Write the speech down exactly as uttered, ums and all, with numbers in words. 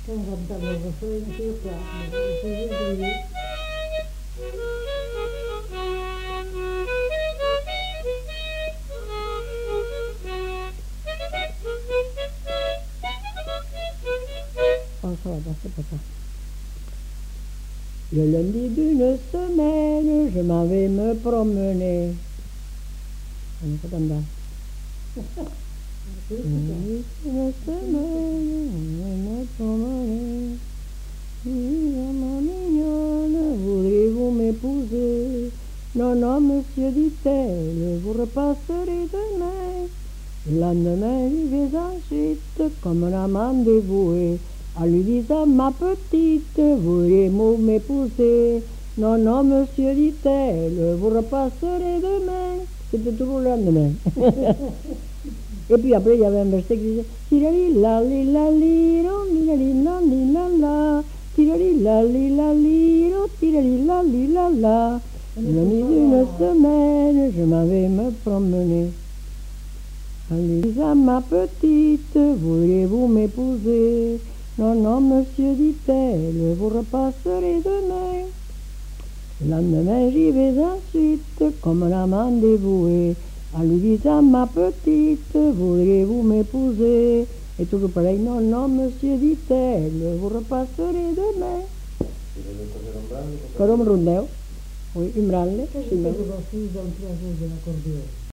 Inventavo le refrain sur place, mais j'ai oublié. Oh, ça va pas, c'est pas ça. Le lundi d'une semaine, je m'en vais me promener. On est pas comme ça. Une semaine, je vais me promener. Ma mignonne, voudrez-vous m'épouser? Non, non, monsieur, dit-elle, vous repasserez demain. Le lendemain, j'y vais ensuite, comme un amant dévoué, en lui disant, ma petite, voudriez-vous m'épouser? Non, non, monsieur, dit-elle, vous repasserez demain. C'était toujours le lendemain. Et puis après, il y avait un verset qui disait, tirali-la, li-la, li-ro, li-la-li-la, li-la-la, tirali-la, li-la, li-ro, tirali-la, li-la-la. Le nuit d'une semaine, je m'en vais me promener. En lui disant, ma petite, voudriez-vous m'épouser? Non, non, monsieur, dit-elle, vous repasserez demain. Le lendemain, j'y vais ensuite, comme un amant dévoué, en lui disant, ma petite, voudriez-vous m'épouser? Et toujours pareil, non, non, monsieur, dit-elle, vous repasserez demain. Con un rondeu, oui, une branle, Qu'est-ce que vous refusez dans trois jours de l'accordéon?